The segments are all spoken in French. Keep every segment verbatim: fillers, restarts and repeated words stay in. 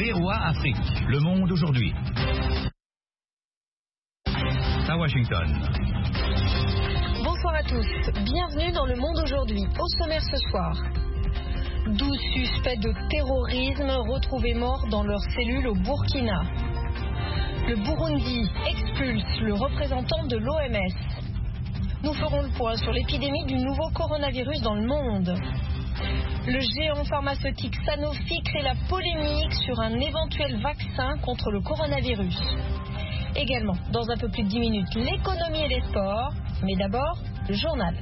V O A Afrique. Le monde aujourd'hui. À Washington. Bonsoir à tous. Bienvenue dans Le Monde aujourd'hui. Au sommaire ce soir. douze suspects de terrorisme retrouvés morts dans leur cellule au Burkina. Le Burundi expulse le représentant de l'O M S. Nous ferons le point sur l'épidémie du nouveau coronavirus dans le monde. Le géant pharmaceutique Sanofi crée la polémique sur un éventuel vaccin contre le coronavirus. Également, dans un peu plus de dix minutes, l'économie et les sports. Mais d'abord, le journal.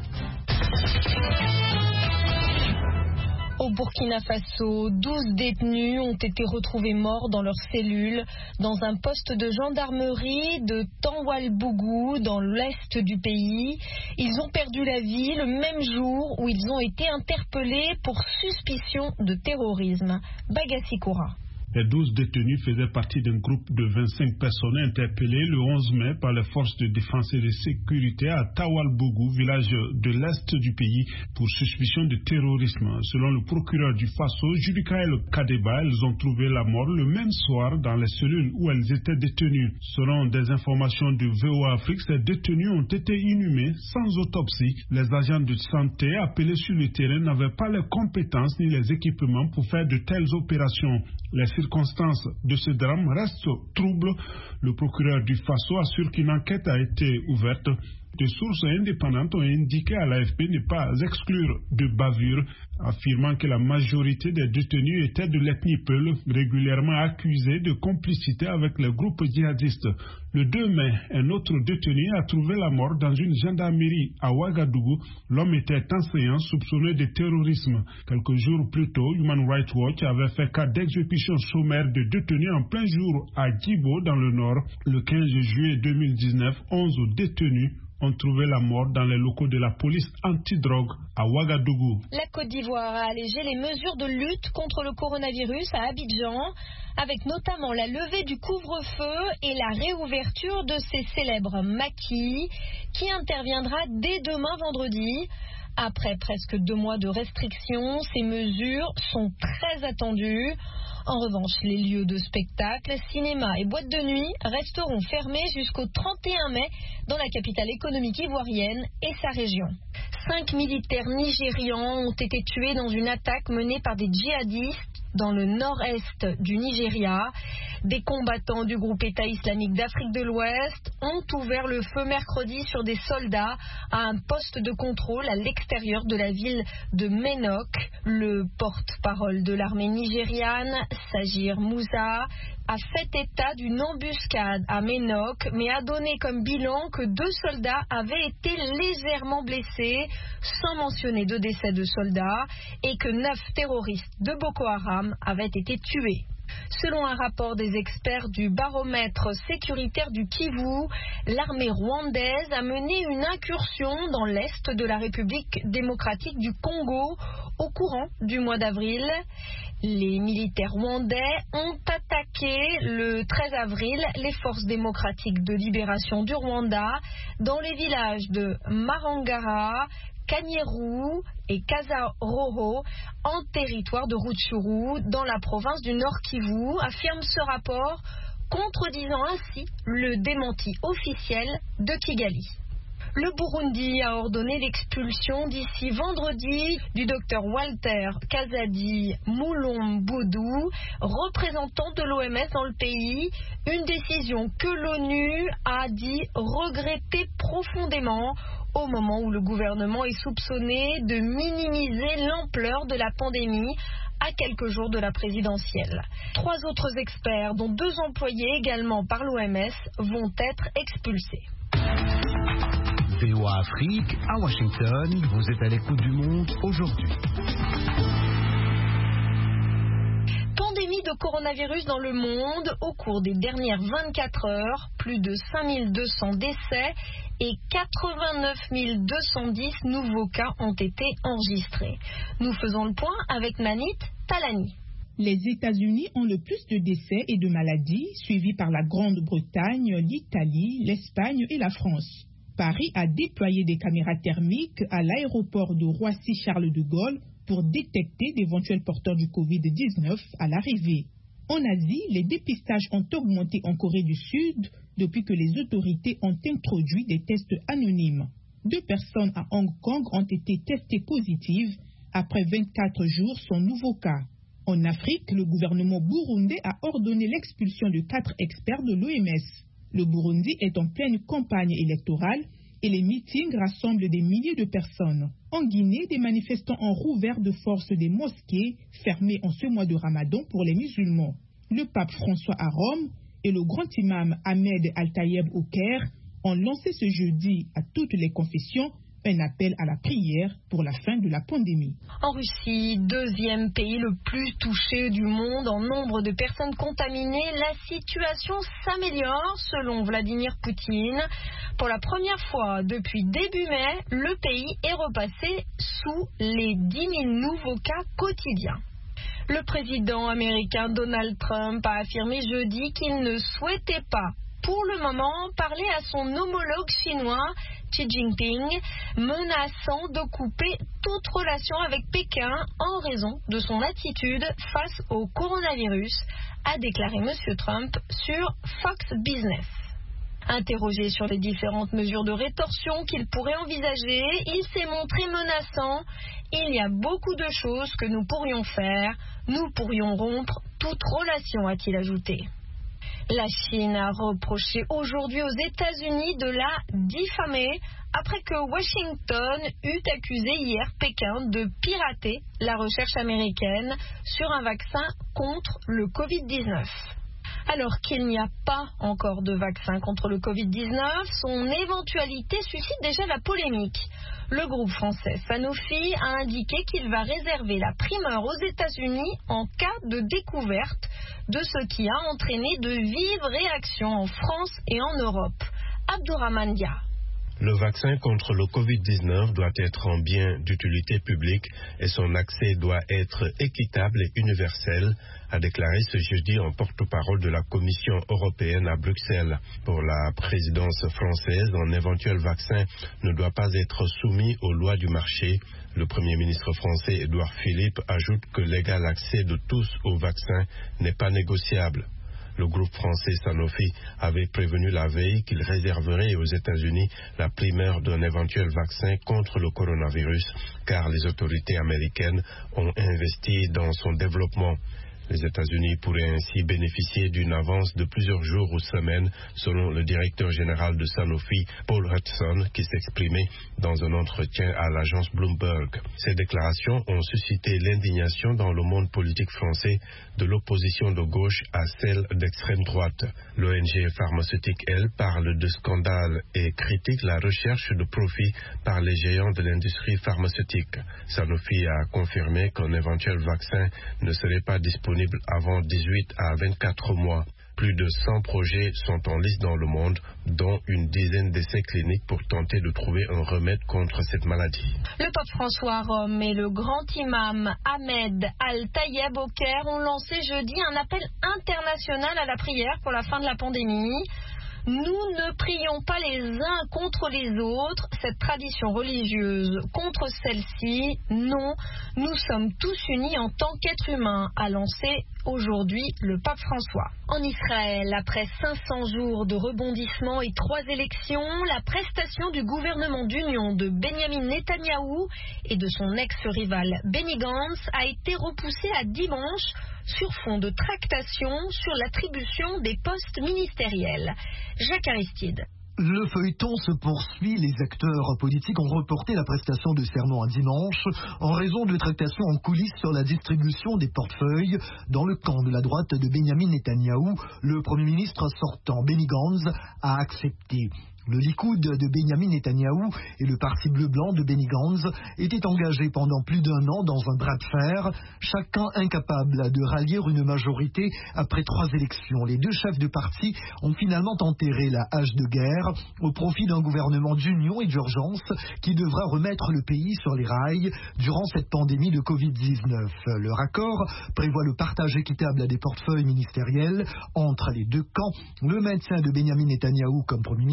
Au Burkina Faso, douze détenus ont été retrouvés morts dans leur cellule dans un poste de gendarmerie de Tanwalbougou dans l'est du pays. Ils ont perdu la vie le même jour où ils ont été interpellés pour suspicion de terrorisme. Bagassi Koura. Les douze détenus faisaient partie d'un groupe de vingt-cinq personnes interpellées le onze mai par les forces de défense et de sécurité à Tawalbougou, village de l'est du pays, pour suspicion de terrorisme. Selon le procureur du Faso, Judikaël Kadeba, ils ont trouvé la mort le même soir dans les cellules où elles étaient détenues. Selon des informations de V O A Afrique, ces détenus ont été inhumés sans autopsie. Les agents de santé appelés sur le terrain n'avaient pas les compétences ni les équipements pour faire de telles opérations. Les circonstances de ce drame restent troubles. Le procureur du Faso assure qu'une enquête a été ouverte. Des sources indépendantes ont indiqué à l'A F P ne pas exclure de bavure, affirmant que la majorité des détenus étaient de l'ethnie Peul, régulièrement accusés de complicité avec les groupes djihadistes. Le deux mai, un autre détenu a trouvé la mort dans une gendarmerie à Ouagadougou. L'homme était enseignant soupçonné de terrorisme. Quelques jours plus tôt, Human Rights Watch avait fait cas d'exécution sommaire de détenus en plein jour à Djibo dans le nord. Le quinze juillet deux mille dix-neuf, onze détenus ont trouvé la mort dans les locaux de la police antidrogue à Ouagadougou. La Côte d'Ivoire a allégé les mesures de lutte contre le coronavirus à Abidjan, avec notamment la levée du couvre-feu et la réouverture de ses célèbres maquis, qui interviendra dès demain vendredi. Après presque deux mois de restrictions, ces mesures sont très attendues. En revanche, les lieux de spectacle, cinéma et boîtes de nuit resteront fermés jusqu'au trente et un mai dans la capitale économique ivoirienne et sa région. Cinq militaires nigérians ont été tués dans une attaque menée par des djihadistes dans le nord-est du Nigeria. Des combattants du groupe État islamique d'Afrique de l'Ouest ont ouvert le feu mercredi sur des soldats à un poste de contrôle à l'extérieur de la ville de Menok. Le porte-parole de l'armée nigériane, Sagir Moussa, a fait état d'une embuscade à Menok, mais a donné comme bilan que deux soldats avaient été légèrement blessés, sans mentionner de décès de soldats, et que neuf terroristes de Boko Haram avaient été tués. Selon un rapport des experts du baromètre sécuritaire du Kivu, l'armée rwandaise a mené une incursion dans l'est de la République démocratique du Congo au courant du mois d'avril. Les militaires rwandais ont attaqué le treize avril les forces démocratiques de libération du Rwanda dans les villages de Marangara, Kanyeru et Kazaroho en territoire de Rutshuru dans la province du Nord Kivu, affirme ce rapport, contredisant ainsi le démenti officiel de Kigali. Le Burundi a ordonné l'expulsion d'ici vendredi du docteur Walter Kazadi Mulomboudou, représentant de l'O M S dans le pays, une décision que l'ONU a dit regretter profondément au moment où le gouvernement est soupçonné de minimiser l'ampleur de la pandémie à quelques jours de la présidentielle. Trois autres experts, dont deux employés également par l'O M S, vont être expulsés. V O A Afrique, à Washington, vous êtes à l'écoute du monde aujourd'hui. Pandémie de coronavirus dans le monde. Au cours des dernières vingt-quatre heures, plus de cinq mille deux cents décès et quatre-vingt-neuf mille deux cent dix nouveaux cas ont été enregistrés. Nous faisons le point avec Nanit Talani. Les États-Unis ont le plus de décès et de maladies, suivis par la Grande-Bretagne, l'Italie, l'Espagne et la France. Paris a déployé des caméras thermiques à l'aéroport de Roissy-Charles de Gaulle pour détecter d'éventuels porteurs du covid dix-neuf à l'arrivée. En Asie, les dépistages ont augmenté en Corée du Sud depuis que les autorités ont introduit des tests anonymes. Deux personnes à Hong Kong ont été testées positives après vingt-quatre jours sans nouveau cas. En Afrique, le gouvernement burundais a ordonné l'expulsion de quatre experts de l'O M S. Le Burundi est en pleine campagne électorale et les meetings rassemblent des milliers de personnes. En Guinée, des manifestants ont rouvert de force des mosquées fermées en ce mois de Ramadan pour les musulmans. Le pape François à Rome et le grand imam Ahmed Al-Tayeb au Caire ont lancé ce jeudi à toutes les confessions un appel à la prière pour la fin de la pandémie. En Russie, deuxième pays le plus touché du monde en nombre de personnes contaminées, la situation s'améliore selon Vladimir Poutine. Pour la première fois depuis début mai, le pays est repassé sous les dix mille nouveaux cas quotidiens. Le président américain Donald Trump a affirmé jeudi qu'il ne souhaitait pas, pour le moment, parler à son homologue chinois Xi Jinping, menaçant de couper toute relation avec Pékin en raison de son attitude face au coronavirus, a déclaré M. Trump sur Fox Business. Interrogé sur les différentes mesures de rétorsion qu'il pourrait envisager, il s'est montré menaçant. Il y a beaucoup de choses que nous pourrions faire. Nous pourrions rompre toute relation, a-t-il ajouté. La Chine a reproché aujourd'hui aux États-Unis de la diffamer après que Washington eut accusé hier Pékin de pirater la recherche américaine sur un vaccin contre le covid dix-neuf. Alors qu'il n'y a pas encore de vaccin contre le covid dix-neuf, son éventualité suscite déjà la polémique. Le groupe français Sanofi a indiqué qu'il va réserver la primeur aux États-Unis en cas de découverte de ce qui a entraîné de vives réactions en France et en Europe. Abdourahmane Dia. Le vaccin contre le covid dix-neuf doit être un bien d'utilité publique et son accès doit être équitable et universel, a déclaré ce jeudi un porte-parole de la Commission européenne à Bruxelles. Pour la présidence française, un éventuel vaccin ne doit pas être soumis aux lois du marché. Le Premier ministre français Édouard Philippe ajoute que l'égal accès de tous au vaccin n'est pas négociable. Le groupe français Sanofi avait prévenu la veille qu'il réserverait aux États-Unis la primeur d'un éventuel vaccin contre le coronavirus, car les autorités américaines ont investi dans son développement. Les États-Unis pourraient ainsi bénéficier d'une avance de plusieurs jours ou semaines, selon le directeur général de Sanofi, Paul Hudson, qui s'exprimait dans un entretien à l'agence Bloomberg. Ces déclarations ont suscité l'indignation dans le monde politique français, de l'opposition de gauche à celle d'extrême droite. L'O N G pharmaceutique, elle, parle de scandale et critique la recherche de profit par les géants de l'industrie pharmaceutique. Sanofi a confirmé qu'un éventuel vaccin ne serait pas disponible avant dix-huit à vingt-quatre mois. Plus de cent projets sont en liste dans le monde, dont une dizaine d'essais cliniques pour tenter de trouver un remède contre cette maladie. Le pape François à Rome et le grand imam Ahmed Al-Tayeb au Caire ont lancé jeudi un appel international à la prière pour la fin de la pandémie. Nous ne prions pas les uns contre les autres, cette tradition religieuse contre celle-ci, non, nous sommes tous unis en tant qu'êtres humains, a lancé aujourd'hui le pape François. En Israël, après cinq cents jours de rebondissement et trois élections, la prestation du gouvernement d'union de Benyamin Netanyahou et de son ex-rival Benny Gantz a été repoussée à dimanche sur fond de tractation sur l'attribution des postes ministériels. Jacques Aristide. Le feuilleton se poursuit. Les acteurs politiques ont reporté la prestation de serment à dimanche en raison de tractations en coulisses sur la distribution des portefeuilles dans le camp de la droite de Benyamin Netanyahou. Le Premier ministre sortant, Benny Gantz, a accepté. Le Likoud de Benyamin Netanyahou et le Parti bleu-blanc de Benny Gantz étaient engagés pendant plus d'un an dans un bras de fer, chacun incapable de rallier une majorité après trois élections. Les deux chefs de parti ont finalement enterré la hache de guerre au profit d'un gouvernement d'union et d'urgence qui devra remettre le pays sur les rails durant cette pandémie de covid dix-neuf. Leur accord prévoit le partage équitable des portefeuilles ministériels entre les deux camps, le maintien de Benyamin Netanyahou comme Premier ministre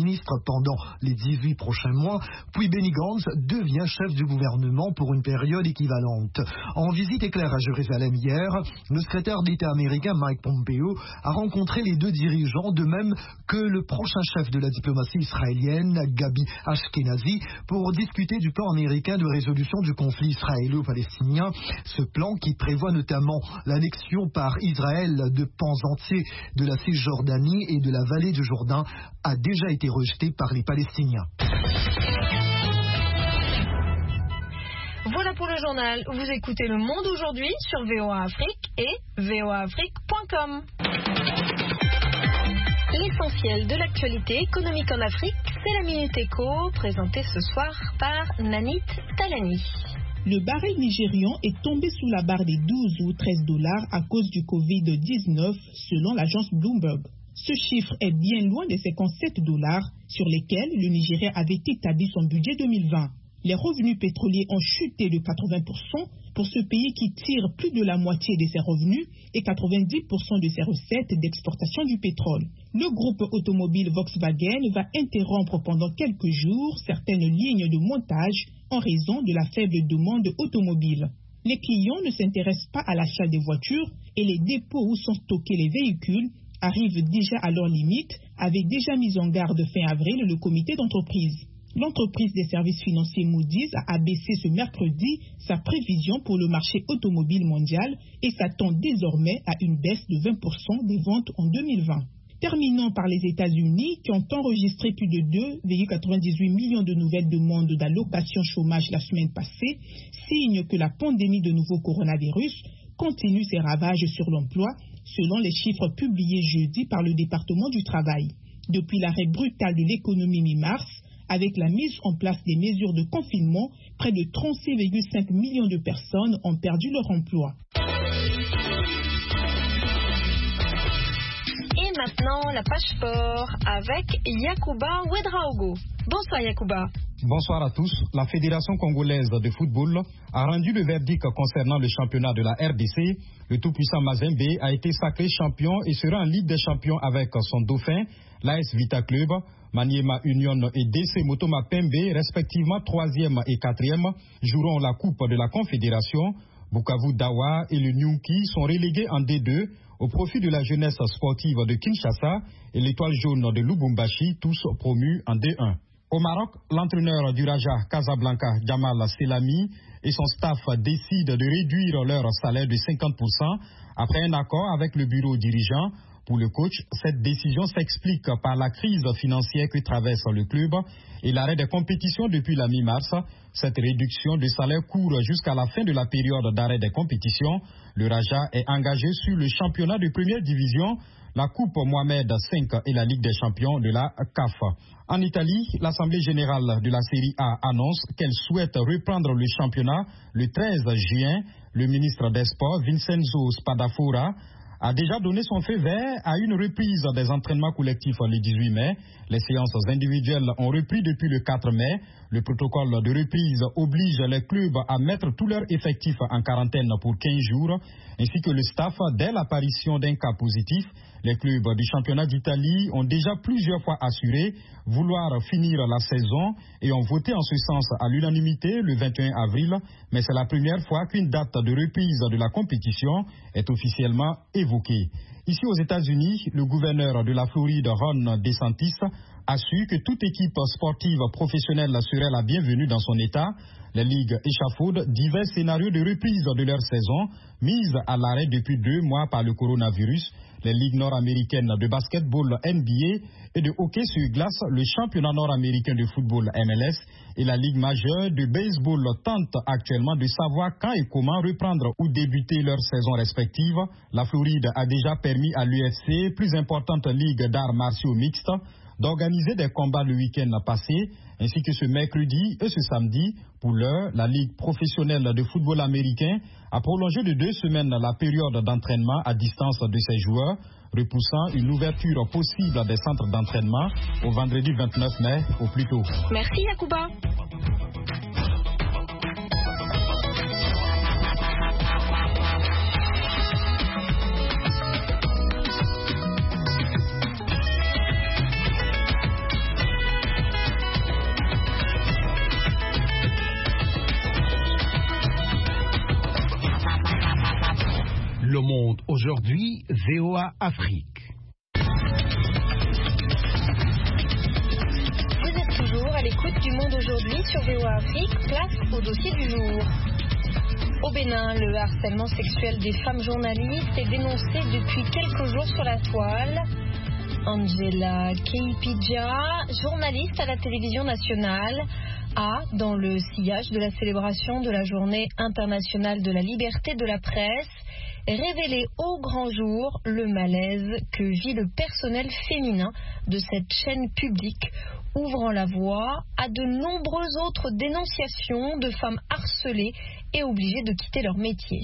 pendant les dix-huit prochains mois, puis Benny Gantz devient chef du gouvernement pour une période équivalente. En visite éclair à Jérusalem hier, le secrétaire d'État américain Mike Pompeo a rencontré les deux dirigeants, de même que le prochain chef de la diplomatie israélienne, Gabi Ashkenazi, pour discuter du plan américain de résolution du conflit israélo-palestinien. Ce plan qui prévoit notamment l'annexion par Israël de pans entiers de la Cisjordanie et de la vallée du Jourdain a déjà été rejeté par les Palestiniens. Voilà pour le journal. Vous écoutez Le Monde aujourd'hui sur V O A Afrique et v o a afrique point com. L'essentiel de l'actualité économique en Afrique, c'est la Minute Éco, présentée ce soir par Nanit Talani. Le baril nigérian est tombé sous la barre des douze ou treize dollars à cause du covid dix-neuf, selon l'agence Bloomberg. Ce chiffre est bien loin des cinquante-sept dollars sur lesquels le Nigeria avait établi son budget deux mille vingt. Les revenus pétroliers ont chuté de quatre-vingts pour cent pour ce pays qui tire plus de la moitié de ses revenus et quatre-vingt-dix pour cent de ses recettes d'exportation du pétrole. Le groupe automobile Volkswagen va interrompre pendant quelques jours certaines lignes de montage en raison de la faible demande automobile. Les clients ne s'intéressent pas à l'achat des voitures et les dépôts où sont stockés les véhicules arrivent déjà à leur limite, avait déjà mis en garde fin avril le comité d'entreprise. L'entreprise des services financiers Moody's a abaissé ce mercredi sa prévision pour le marché automobile mondial et s'attend désormais à une baisse de vingt pour cent des ventes en deux mille vingt. Terminons par les États-Unis qui ont enregistré plus de deux virgule quatre-vingt-dix-huit millions de nouvelles demandes d'allocation chômage la semaine passée, signe que la pandémie de nouveau coronavirus continue ses ravages sur l'emploi, selon les chiffres publiés jeudi par le département du travail. Depuis l'arrêt brutal de l'économie mi-mars, avec la mise en place des mesures de confinement, près de trente-six virgule cinq millions de personnes ont perdu leur emploi. Et maintenant, la page sport avec Yacouba Ouedraogo. Bonsoir Yacouba. Bonsoir à tous. La Fédération congolaise de football a rendu le verdict concernant le championnat de la R D C. Le tout-puissant Mazembe a été sacré champion et sera en Ligue des champions avec son dauphin, l'A S Vita Club. Maniema Union et D C Motoma Pembe, respectivement troisième et quatrième, joueront la Coupe de la Confédération. Bukavu Dawa et le Nyuki sont relégués en D deux au profit de la jeunesse sportive de Kinshasa et l'étoile jaune de Lubumbashi, tous promus en D un. Au Maroc, l'entraîneur du Raja Casablanca, Jamal Selami, et son staff décident de réduire leur salaire de cinquante pour cent après un accord avec le bureau dirigeant. Pour le coach, cette décision s'explique par la crise financière que traverse le club et l'arrêt des compétitions depuis la mi-mars. Cette réduction de salaire court jusqu'à la fin de la période d'arrêt des compétitions. Le Raja est engagé sur le championnat de première division, la Coupe Mohamed cinq et la Ligue des champions de la C A F. En Italie, l'Assemblée générale de la Série A annonce qu'elle souhaite reprendre le championnat le treize juin. Le ministre des Sports, Vincenzo Spadafora, a déjà donné son feu vert à une reprise des entraînements collectifs le dix-huit mai. Les séances individuelles ont repris depuis le quatre mai. Le protocole de reprise oblige les clubs à mettre tous leurs effectifs en quarantaine pour quinze jours, ainsi que le staff dès l'apparition d'un cas positif. Les clubs du championnat d'Italie ont déjà plusieurs fois assuré vouloir finir la saison et ont voté en ce sens à l'unanimité le vingt et un avril, mais c'est la première fois qu'une date de reprise de la compétition est officiellement évoquée. Ici aux États-Unis, le gouverneur de la Floride, Ron DeSantis, a su que toute équipe sportive professionnelle serait la bienvenue dans son État. Les ligues échafaudent divers scénarios de reprise de leur saison, mises à l'arrêt depuis deux mois par le coronavirus. Les ligues nord-américaines de basketball N B A et de hockey sur glace, le championnat nord-américain de football M L S et la ligue majeure de baseball tentent actuellement de savoir quand et comment reprendre ou débuter leur saison respective. La Floride a déjà permis à l'U F C, plus importante ligue d'arts martiaux mixtes, d'organiser des combats le week-end passé, ainsi que ce mercredi et ce samedi. Pour l'heure, la Ligue professionnelle de football américain a prolongé de deux semaines la période d'entraînement à distance de ses joueurs, repoussant une ouverture possible des centres d'entraînement au vendredi vingt-neuf mai au plus tôt. Merci Yacouba. monde aujourd'hui, V O A Afrique. Vous êtes toujours à l'écoute du Monde aujourd'hui sur V O A Afrique, place au dossier du jour. Au Bénin, le harcèlement sexuel des femmes journalistes est dénoncé depuis quelques jours sur la toile. Angela Keipidja, journaliste à la télévision nationale, a, dans le sillage de la célébration de la Journée internationale de la liberté de la presse, révélé au grand jour le malaise que vit le personnel féminin de cette chaîne publique, ouvrant la voie à de nombreuses autres dénonciations de femmes harcelées et obligées de quitter leur métier.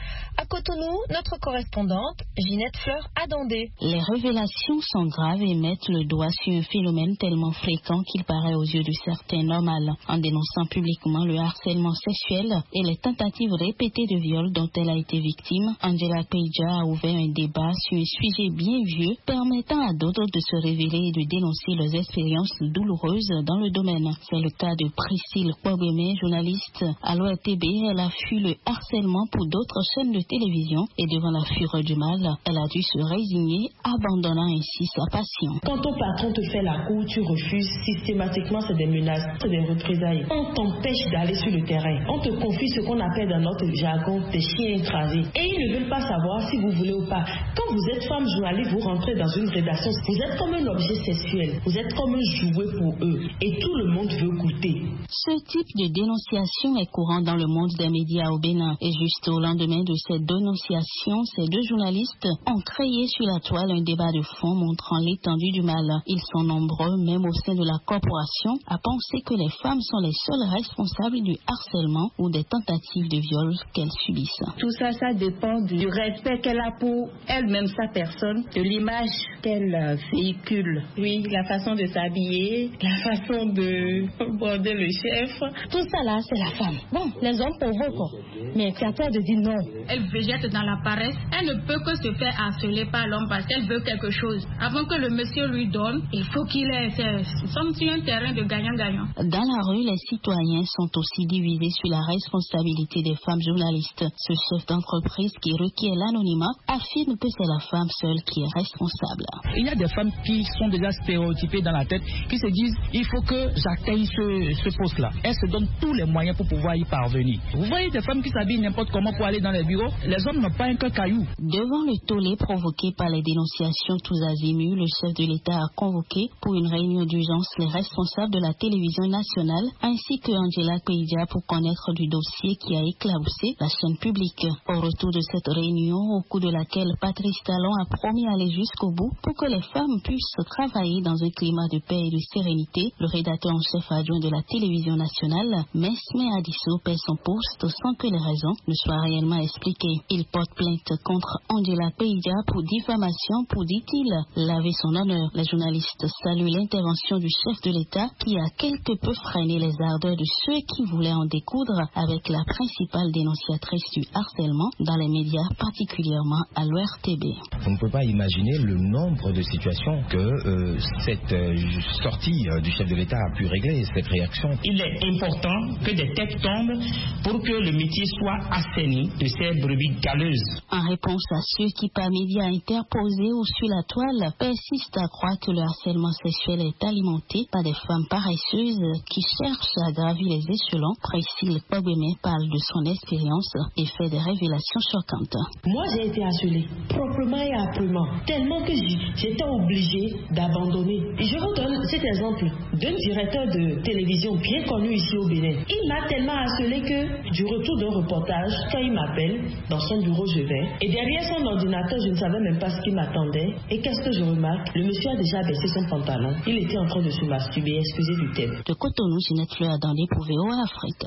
À Cotonou, notre correspondante, Ginette Fleur Adandé. Les révélations sont graves et mettent le doigt sur un phénomène tellement fréquent qu'il paraît aux yeux de certains normal. En dénonçant publiquement le harcèlement sexuel et les tentatives répétées de viol dont elle a été victime, Angela Keipidja a ouvert un débat sur un sujet bien vieux, permettant à d'autres de se révéler et de dénoncer leurs expériences douloureuses dans le domaine. C'est le cas de Priscille Kwabeme, journaliste à l'O R T B. Elle a fui le harcèlement pour d'autres chaînes de télévision et devant la fureur du mal, elle a dû se résigner, abandonnant ainsi sa passion. Quand ton patron te fait la cour, tu refuses systématiquement, c'est des menaces, c'est des représailles. On t'empêche d'aller sur le terrain. On te confie ce qu'on appelle dans notre jargon des chiens écrasés. Et ils ne veulent pas savoir si vous voulez ou pas. Quand vous êtes femme journaliste, vous rentrez dans une rédaction, vous êtes comme un objet sexuel, vous êtes comme un jouet pour eux. Et tout le monde veut goûter. Ce type de dénonciation est courant dans le monde des médias au Bénin. Et juste au lendemain de cette dénonciation, ces deux journalistes ont créé sur la toile un débat de fond montrant l'étendue du mal. Ils sont nombreux, même au sein de la corporation, à penser que les femmes sont les seules responsables du harcèlement ou des tentatives de viol qu'elles subissent. Tout ça, ça dépend du respect qu'elle a pour elle-même, sa personne, de l'image qu'elle véhicule. Oui, la façon de s'habiller, la façon de border le chef. Tout ça là, c'est la femme. Bon, les hommes provoquent, mais c'est à toi de dire non. Elle végète dans la paresse. Elle ne peut que se faire harceler par l'homme parce qu'elle veut quelque chose. Avant que le monsieur lui donne, il faut qu'il ait... Nous sommes sur un terrain de gagnant-gagnant. Dans la rue, les citoyens sont aussi divisés sur la responsabilité des femmes journalistes. Ce chef d'entreprise qui requiert l'anonymat affirme que c'est la femme seule qui est responsable. Il y a des femmes qui sont déjà stéréotypées dans la tête, qui se disent il faut que j'atteigne ce, ce poste-là. Elles se donnent tous les moyens pour pouvoir y parvenir. Vous voyez des femmes qui s'habillent n'importe comment pour aller dans les bureaux. Les hommes n'ont pas un cœur caillou. Devant le tollé provoqué par les dénonciations tous azimuts, le chef de l'État a convoqué pour une réunion d'urgence les responsables de la télévision nationale ainsi que Angela Keipidja pour connaître du dossier qui a éclaboussé la chaîne publique. Au retour de cette réunion, au cours de laquelle Patrice Talon a promis d'aller jusqu'au bout pour que les femmes puissent travailler dans un climat de paix et de sérénité, le rédacteur en chef adjoint de la télévision nationale, Mesme Adisso, perd son poste sans que les raisons ne soient réellement expliquées. Il porte plainte contre Angela Keipidja pour diffamation pour, dit-il, laver son honneur. Les journalistes saluent l'intervention du chef de l'État qui a quelque peu freiné les ardeurs de ceux qui voulaient en découdre avec la principale dénonciatrice du harcèlement dans les médias, particulièrement à l'O R T B. On ne peut pas imaginer le nombre de situations que euh, cette euh, sortie euh, du chef de l'État a pu régler, cette réaction. Il est important que des têtes tombent pour que le métier soit assaini de ces brebis galeuses. En réponse à ceux qui, par médias interposés ou sur la toile, persistent à croire que le harcèlement sexuel est alimenté par des femmes paresseuses qui cherchent à gravir les échelons, Priscille Kwabeme parle de son expérience et fait des révélations choquantes. Moi, j'ai été harcelée, proprement et âprement, tellement que j'étais obligée d'abandonner. Et je vous donne cet exemple d'un directeur de télévision bien connu ici au Bénin. Il m'a tellement harcelée que, du retour d'un reportage, quand il m'appelle, dans son bureau, je vais, et derrière son ordinateur, je ne savais même pas ce qui m'attendait. Et qu'est-ce que je remarque? Le monsieur a déjà baissé son pantalon. Il était en train de se masturber, excusez du thème. De Cotonou, Ginette Fleur Adandé pour V O A Afrique.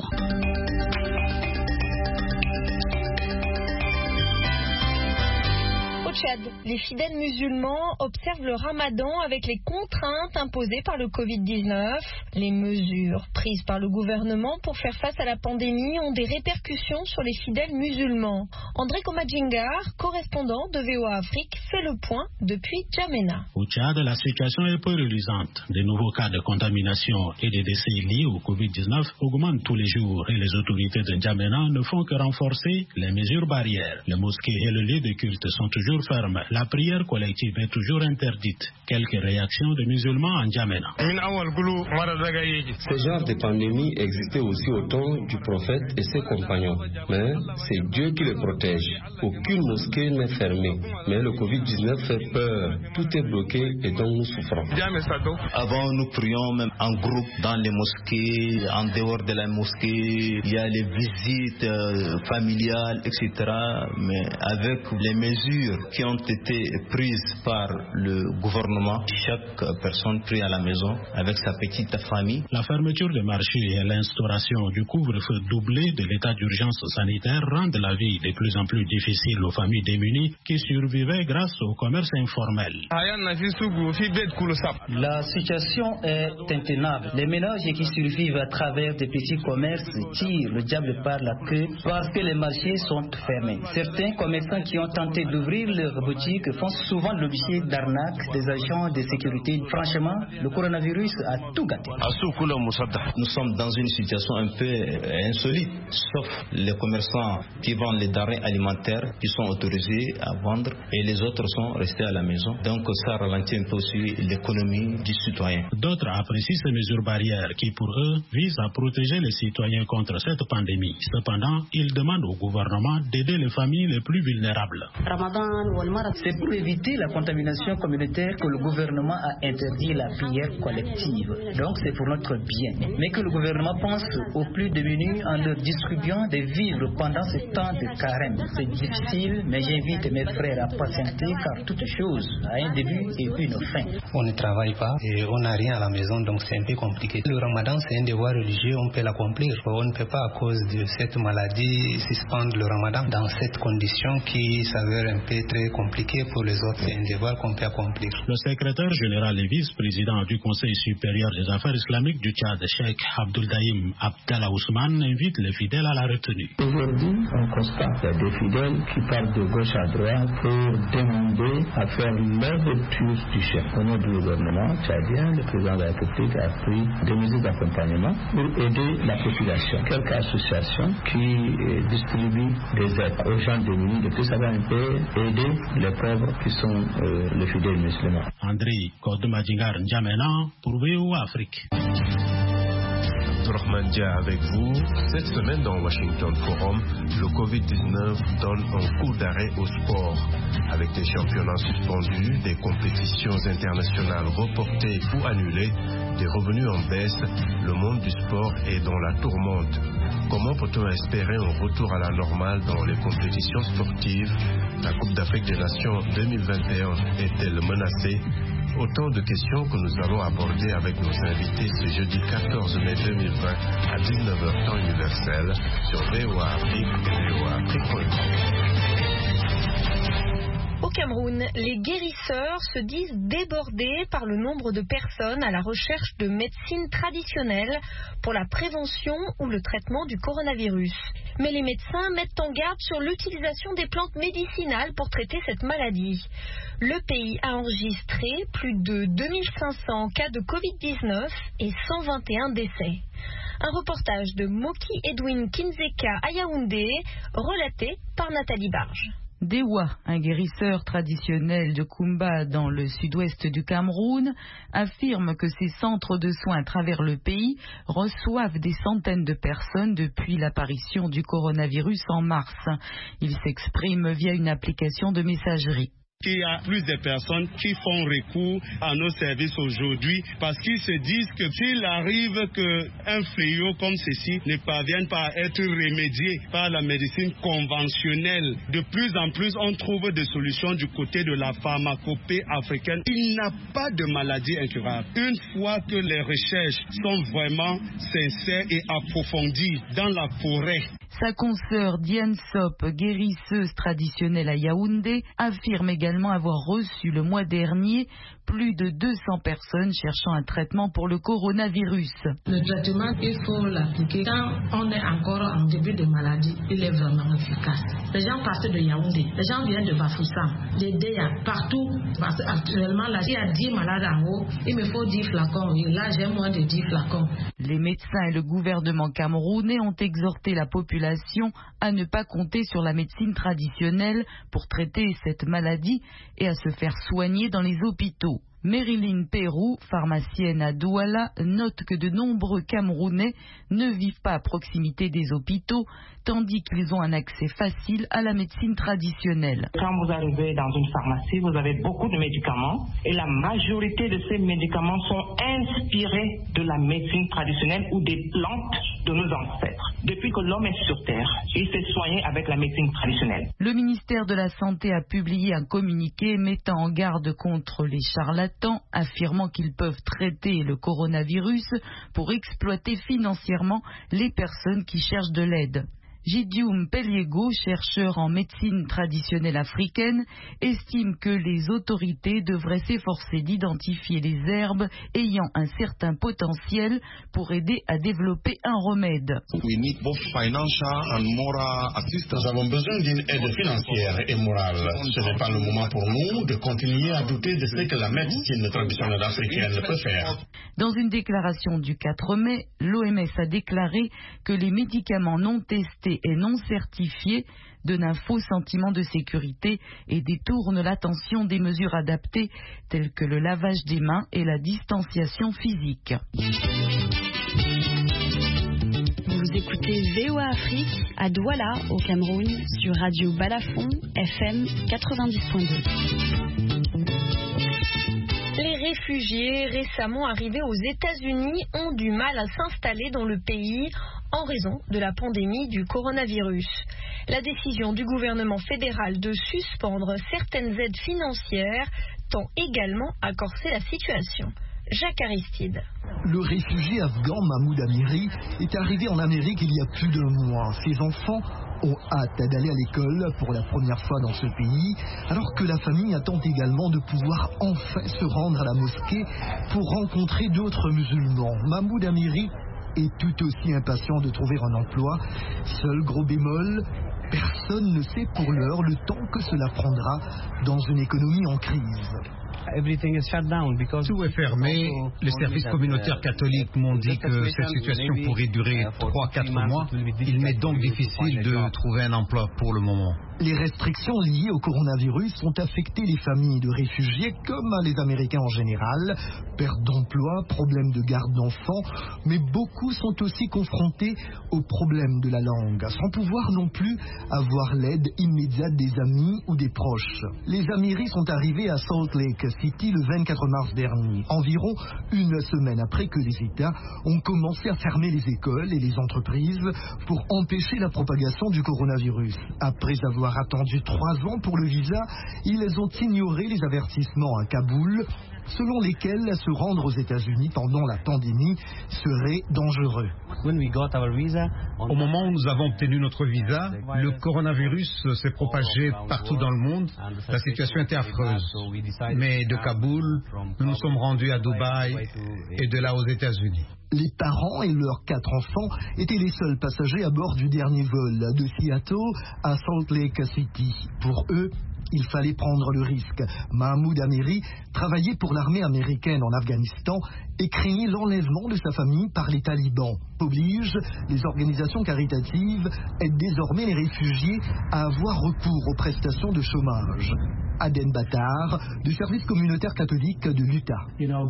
Tchad, les fidèles musulmans observent le ramadan avec les contraintes imposées par le covid dix-neuf. Les mesures prises par le gouvernement pour faire face à la pandémie ont des répercussions sur les fidèles musulmans. André Komadjingar, correspondant de V O A Afrique, fait le point depuis N'Djamena. Au Tchad, la situation est peu reluisante. De nouveaux cas de contamination et de décès liés au covid dix-neuf augmentent tous les jours et les autorités de N'Djamena ne font que renforcer les mesures barrières. Les mosquées et le lieu de culte sont toujours fermes. La prière collective est toujours interdite. Quelques réactions de musulmans en N'Djamena. Ce genre de pandémie existait aussi au temps du prophète et ses compagnons. Mais c'est Dieu qui les protège. Aucune mosquée n'est fermée. Mais le covid dix-neuf fait peur. Tout est bloqué et donc nous souffrons. Avant, nous prions même en groupe dans les mosquées, en dehors de la mosquée. Il y a les visites euh, familiales, et cetera. Mais avec les mesures qui ont été prises par le gouvernement, chaque personne prie à la maison avec sa petite famille. La fermeture des marchés et l'instauration du couvre-feu doublé de l'état d'urgence sanitaire rendent la vie de plus en plus difficile aux familles démunies qui survivaient grâce au commerce informel. La situation est intenable. Les ménages qui survivent à travers des petits commerces tirent le diable par la queue parce que les marchés sont fermés. Certains commerçants qui ont tenté d'ouvrir leurs boutiques font souvent l'objet d'arnaques des agents de sécurité. Franchement, le coronavirus a tout gâté. Nous sommes dans une situation un peu insolite, sauf les commerçants qui vendent les denrées alimentaires qui sont autorisés à vendre et les autres sont restés à la maison. Donc ça ralentit un peu aussi l'économie du citoyen. D'autres apprécient ces mesures barrières qui, pour eux, visent à protéger les citoyens contre cette pandémie. Cependant, ils demandent au gouvernement d'aider les familles les plus vulnérables. C'est pour éviter la contamination communautaire que le gouvernement a interdit la prière collective. Donc c'est pour notre bien. Mais que le gouvernement pense aux plus démunis en leur distribuant des vivres pendant ce temps de carême. C'est difficile, mais j'invite mes frères à patienter car toute chose a un début et une fin. On ne travaille pas et on n'a rien à la maison, donc c'est un peu compliqué. Le ramadan, c'est un devoir religieux, on peut l'accomplir. On ne peut pas, à cause de cette maladie, suspendre le ramadan dans cette condition qui s'avère un peu très compliquée pour les autres. C'est un devoir qu'on peut accomplir. Le secrétaire général et vice-président du Conseil supérieur des affaires islamiques du Tchad, Cheikh Abduldaïm Abdallah Ousmane, invite les fidèles à la retenue. Aujourd'hui, on constate des fidèles qui partent de gauche à droite pour demander à faire leur rupture du chef. Au nom du gouvernement tchadien, le président de la République a pris des mesures d'accompagnement pour aider la population. Quelques associations qui euh, distribuent des aides aux gens démunis, de plus ça va un peu aider les pauvres qui sont euh, les fidèles musulmans. André Komadjingar, N'Djamena pour V O A Afrique. Abdourahmane Dia avec vous. Cette semaine dans Washington Forum, le covid dix-neuf donne un coup d'arrêt au sport. Avec des championnats suspendus, des compétitions internationales reportées ou annulées, des revenus en baisse, le monde du sport est dans la tourmente. Comment peut-on espérer un retour à la normale dans les compétitions sportives? La Coupe d'Afrique des Nations deux mille vingt et un est-elle menacée? Autant de questions que nous allons aborder avec nos invités ce jeudi quatorze mai deux mille vingt à dix-neuf heures temps universel sur V O A Afrique et V O A Afrique point com. Au Cameroun, les guérisseurs se disent débordés par le nombre de personnes à la recherche de médecine traditionnelle pour la prévention ou le traitement du coronavirus. Mais les médecins mettent en garde sur l'utilisation des plantes médicinales pour traiter cette maladie. Le pays a enregistré plus de deux mille cinq cents cas de covid dix-neuf et cent vingt et un décès. Un reportage de Moki Edwin Kinzeka à Yaoundé, relaté par Nathalie Barge. Dewa, un guérisseur traditionnel de Kumba dans le sud-ouest du Cameroun, affirme que ces centres de soins à travers le pays reçoivent des centaines de personnes depuis l'apparition du coronavirus en mars. Il s'exprime via une application de messagerie. Il y a plus de personnes qui font recours à nos services aujourd'hui parce qu'ils se disent que s'il arrive qu'un fléau comme ceci ne parvienne pas à être remédié par la médecine conventionnelle, de plus en plus on trouve des solutions du côté de la pharmacopée africaine. Il n'y a pas de maladie incurable. Une fois que les recherches sont vraiment sincères et approfondies dans la forêt. Sa consoeur Diane Sop, guérisseuse traditionnelle à Yaoundé, affirme également avoir reçu le mois dernier plus de deux cents personnes cherchant un traitement pour le coronavirus. Le traitement, il faut l'appliquer quand on est encore en début de maladie. Il est vraiment efficace. Les gens partent de Yaoundé, les gens viennent de Bafoussam, de Déa, partout. Parce qu'actuellement, là, il y a dix malades en haut, il me faut dix flacons. Et là, j'ai moins de dix flacons. Les médecins et le gouvernement camerounais ont exhorté la population à ne pas compter sur la médecine traditionnelle pour traiter cette maladie et à se faire soigner dans les hôpitaux. Marilyn Pérou, pharmacienne à Douala, note que de nombreux Camerounais ne vivent pas à proximité des hôpitaux, tandis qu'ils ont un accès facile à la médecine traditionnelle. Quand vous arrivez dans une pharmacie, vous avez beaucoup de médicaments et la majorité de ces médicaments sont inspirés de la médecine traditionnelle ou des plantes de nos ancêtres. Depuis que l'homme est sur Terre, il s'est soigné avec la médecine traditionnelle. Le ministère de la Santé a publié un communiqué mettant en garde contre les charlatans, affirmant qu'ils peuvent traiter le coronavirus pour exploiter financièrement les personnes qui cherchent de l'aide. Gideum Peliego, chercheur en médecine traditionnelle africaine, estime que les autorités devraient s'efforcer d'identifier les herbes ayant un certain potentiel pour aider à développer un remède. Nous avons besoin d'une aide financière et morale. Ce n'est pas le moment pour nous de continuer à douter de ce que la médecine traditionnelle africaine peut faire. Dans une déclaration du quatre mai, l'O M S a déclaré que les médicaments non testés et non certifiés donnent un faux sentiment de sécurité et détournent l'attention des mesures adaptées telles que le lavage des mains et la distanciation physique. Vous écoutez V O A Afrique à Douala au Cameroun sur Radio Balafon F M quatre-vingt-dix point deux. Les réfugiés récemment arrivés aux États-Unis ont du mal à s'installer dans le pays en raison de la pandémie du coronavirus. La décision du gouvernement fédéral de suspendre certaines aides financières tend également à corser la situation. Jacques Aristide. Le réfugié afghan Mahmoud Amiri est arrivé en Amérique il y a plus d'un mois. Ses enfants ont hâte d'aller à l'école pour la première fois dans ce pays, alors que la famille attend également de pouvoir enfin se rendre à la mosquée pour rencontrer d'autres musulmans. Mahmoud Amiri est tout aussi impatient de trouver un emploi. Seul gros bémol, personne ne sait pour l'heure le temps que cela prendra dans une économie en crise. Tout est fermé. Les services communautaires catholiques m'ont dit que cette situation pourrait durer trois à quatre mois. Il m'est donc difficile de trouver un emploi pour le moment. Les restrictions liées au coronavirus ont affecté les familles de réfugiés comme les Américains en général. Perte d'emploi, problèmes de garde d'enfants, mais beaucoup sont aussi confrontés au problème de la langue, sans pouvoir non plus avoir l'aide immédiate des amis ou des proches. Les Amiris sont arrivés à Salt Lake City le vingt-quatre mars dernier, environ une semaine après que les États ont commencé à fermer les écoles et les entreprises pour empêcher la propagation du coronavirus. Après avoir attendu trois ans pour le visa, ils ont ignoré les avertissements à Kaboul, selon lesquels se rendre aux États-Unis pendant la pandémie serait dangereux. Au moment où nous avons obtenu notre visa, le coronavirus s'est propagé partout dans le monde. La situation était affreuse. Mais de Kaboul, nous nous sommes rendus à Dubaï et de là aux États-Unis. Les parents et leurs quatre enfants étaient les seuls passagers à bord du dernier vol de Seattle à Salt Lake City. Pour eux, il fallait prendre le risque. Mahmoud Amiri travaillait pour l'armée américaine en Afghanistan et craignait l'enlèvement de sa famille par les talibans. Oblige, les organisations caritatives aident désormais les réfugiés à avoir recours aux prestations de chômage. Aden Batar, du service communautaire catholique de l'Utah.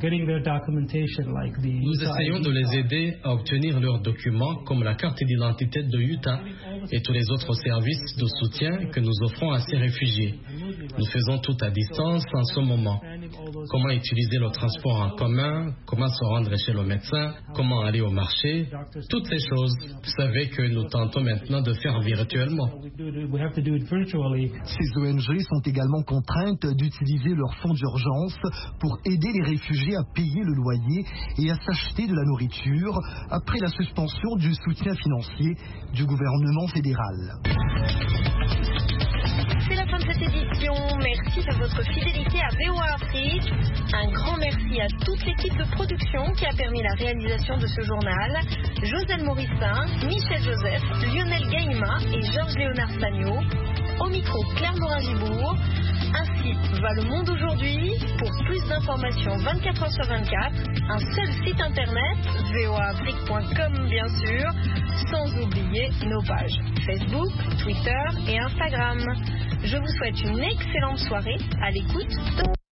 Nous essayons de les aider à obtenir leurs documents comme la carte d'identité de Utah et tous les autres services de soutien que nous offrons à ces réfugiés. Nous faisons tout à distance en ce moment. comment utiliser le transport en commun, comment se rendre chez le médecin, comment aller au marché, toutes ces choses, vous savez que nous tentons maintenant de faire virtuellement. Ces O N G sont également contraintes d'utiliser leurs fonds d'urgence pour aider les réfugiés à payer le loyer et à s'acheter de la nourriture après la suspension du soutien financier du gouvernement fédéral. C'est la fin de cette édition. Merci de votre fidélité à V O A Afrique. Un grand merci à toute l'équipe de production qui a permis la réalisation de ce journal. Joselle Morissin, Michel Joseph, Lionel Gaïma et Georges Léonard Sagno. Au micro, Claire Morin-Gibourg. Ainsi va le monde aujourd'hui. Pour plus d'informations vingt-quatre heures sur vingt-quatre, un seul site internet, v o a afrique point com bien sûr, sans oublier nos pages Facebook, Twitter et Instagram. Je vous souhaite une excellente soirée à l'écoute de...